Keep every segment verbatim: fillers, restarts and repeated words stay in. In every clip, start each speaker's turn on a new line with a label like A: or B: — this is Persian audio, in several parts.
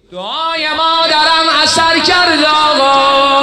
A: دعای مادرم اثر کرد آقا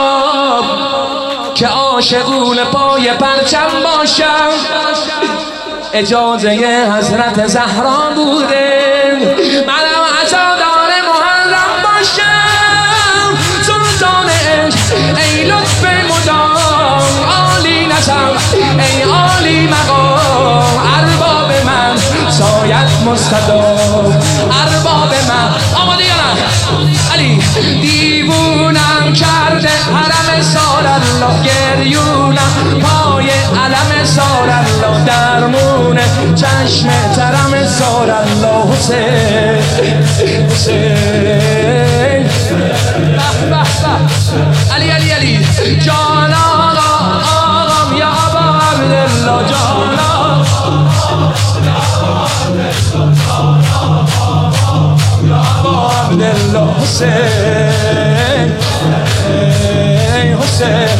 A: که عاشقون پای پرچم باشم. اجازه حضرت زهرا بوده منم عزادار محرم باشم. سلطان عشق ای لطف مدام، عالی نظر ای عالی مقام، ارباب من سایت مستدام، ارباب من. آماده یا نه؟ علی دیوونم کرده حرم سال الله، گریونم پای علم سال الله، درمون چشم ترم سال الله. حسین حسین علی علی علی جان آقا آقام یا ابا عبدالله، جان عبدالله حسین حسین.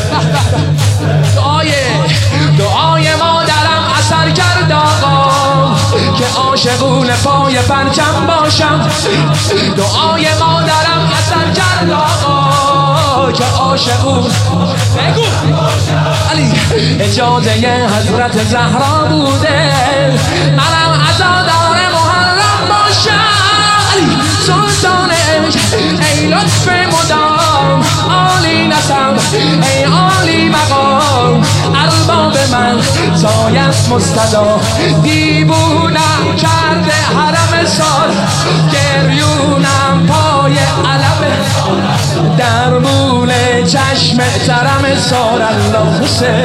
A: دعای دعای مادرم اثر کرد آقا که عاشقون پای پرچم باشم. دعای مادرم اثر کرد آقا که عاشقون بگو علی اجازه حضرت زهرا بوده منم عزادار محرم باشم. سلطان عشق ای لطف مدام، عالی نسم ای عالی مقام، ارباب من سایت مستدا. دیوونم کرده حرم سال، گریونم پای علم، درمون چشم ترم سال الله.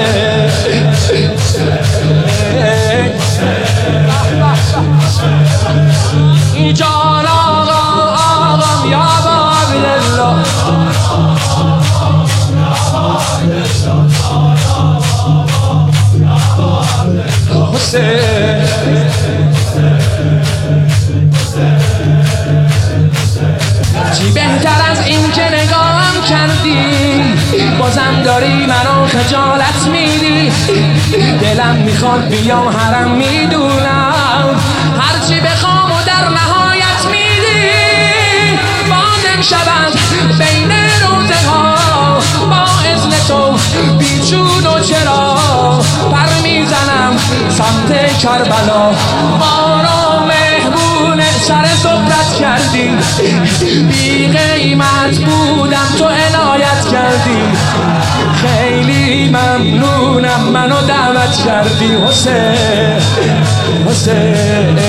A: حسین جان آقا آقام یا ابا عبدالله، حسین چی بهتر از این که نگاهم کردی، بازم داری منو خجالت میدی. دلم میخواد بیام حرم، میدونم هرچی بخوام و در نهایت میدی. بازم شود بین روزه ها با اذن تو بیچون و چرا پر میزنم سمت کربلا. ما رو مهمون سر صحبت کردی، بی قیمت بودم تو عنایت کردی. خیلی ممنونم منو دعوت کردی. حسین حسین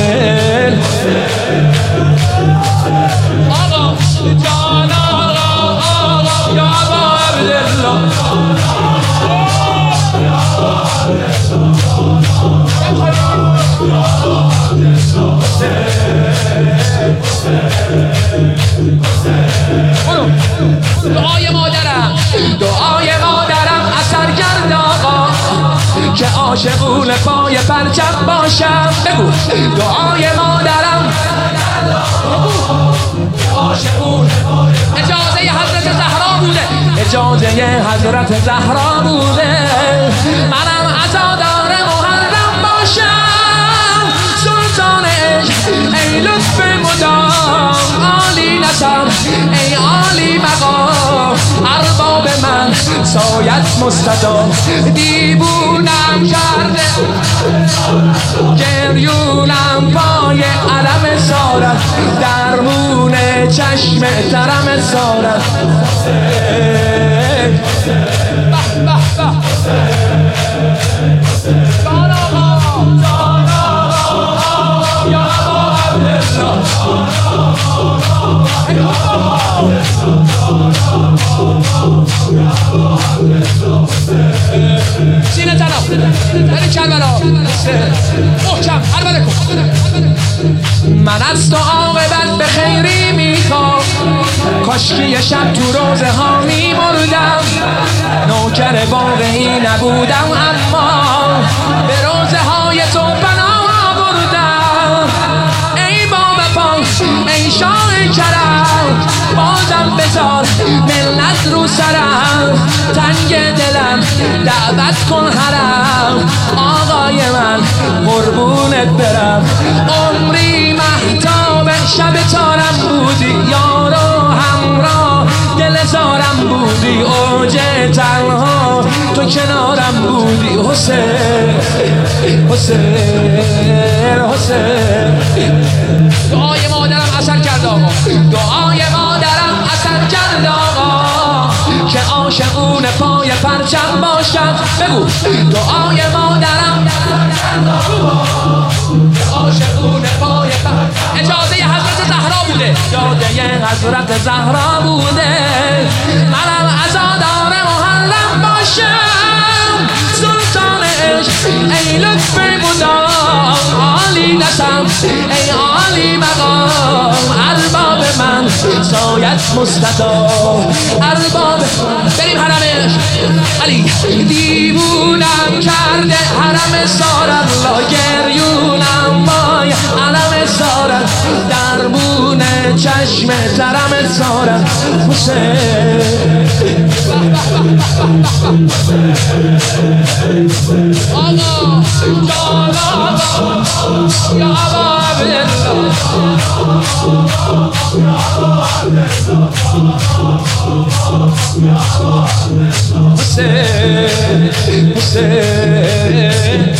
A: آقا جان آقا آقا یا ابا عبدالله، دعای مادرم دعای مادرم اثر کرد آقا که عاشقون پای پرچم باشم. بگو دعای مادرم عاشقون اجازه حضرت زهرا بوده، اجازه حضرت زهرا بوده منم عزادار محرم باشم. سلطان عشق ای لطف مدام، عالی نسم ای عالی مقام، ارباب من سایت مستدام. دیوونم کرده گریونم پای علم سارت، درمون چشم ترم سارت. به به به جان آقا جان آقا یا ابا عبدالله، سینه تنم بری کربلا محکم عربده کن. من از تو عاقبت به خیری میخوام، کاشکی یه شب تو روزه ها میمردم. نوکر واقعی نبودم اما به روزه های تو پناه بردم. ای بابا پا ای شاه کرم، بازم بذار ملت رو سرم. تنگ دلم دعوت کن حرم، آقای من قربونت برم. عمری مهتاب شب تارم بودی یا اوج تنها تو کنارم بودی حسین حسین حسین. دعای مادرم اثر کرد آقا، دعای مادرم اثر کرد آقا که عاشقون پای پرچم باشم. بگو دعای مادرم عاشقون پای پرچم. اجازه حضرت زهرا بوده، اجازه حضرت زهرا بوده. منم عزادار محرم باشم، سلطان عشق ای لطف مدام، عالی نسم ای عالی مقام. ارباب من سایت مستطاع، ارباب بریم حرمش علی. دیوونم کرده حرم سارم، لا گریونم وای علم سارم، دربون چشم ترم سارم حسین. آقا جان آقا یا ابا عبدالله، حسین حسین.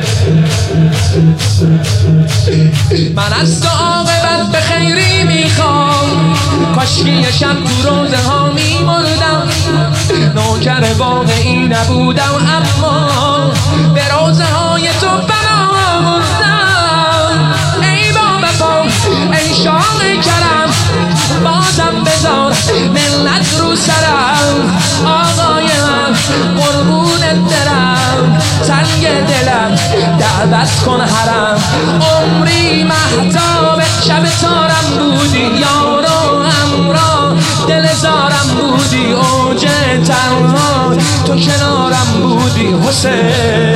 A: من از تو عاقبت به خیری میخوام، کاشکی شب تو روزه ها میمردم، نوکر واقعی نبودم اما به روزه های تو بنا بردم. ای با وفا ای شاق کرم، بازم بذار ملت رو سرم. آقای من قربونت درم، سنگ دلم دعوت کن حرم. عمری مهتاب شب تارم بودی، یار و همراه دل زارم بودی، اوج تنها تو کنارم بودی حسین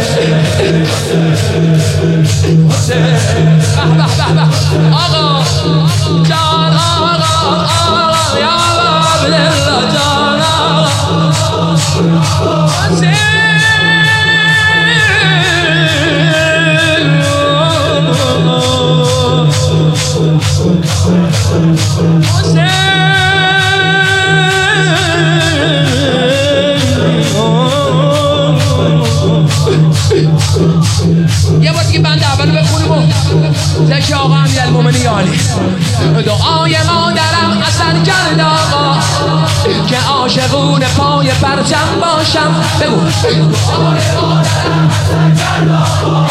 A: حسین. به به به آقا جان آقا آقا یا عبدالله جان آقا حسین. یه بار دیگه بند اولو بخونیم و زکی آقا امیرالمومنین عالی. دعای مادرم اثر کرد آقا که عاشقون پای پرچم باشم. بگو دعای مادرم اثر کرد آقا،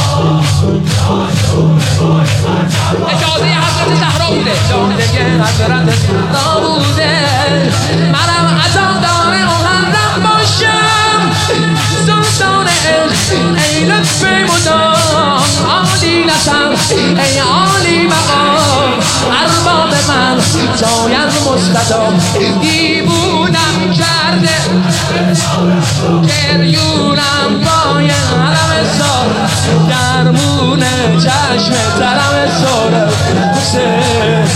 A: اجازه حضرت زهرا بوده، اجازه حضرت زهرا بوده. منم عزادار محرم باشم، سلطان عشق ای لطف مدام، عالی نسم ای عالی مقام. ارباب من سایت مستدام، دیوونم کرده گریونم پای حرم سار، درمون چشم ترم سار حسین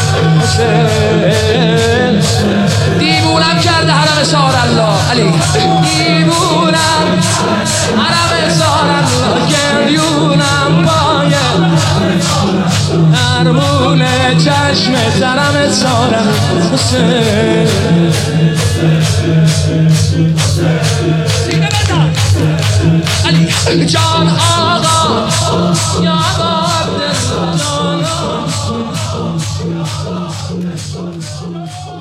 A: حسین. دیوونم کرده حرم سار الله علی، دیوونم حرم سار الله، گریونم پای درمون چشم ترم سار حسین. علی جان آقا یا ابا عبدالله جان آقا.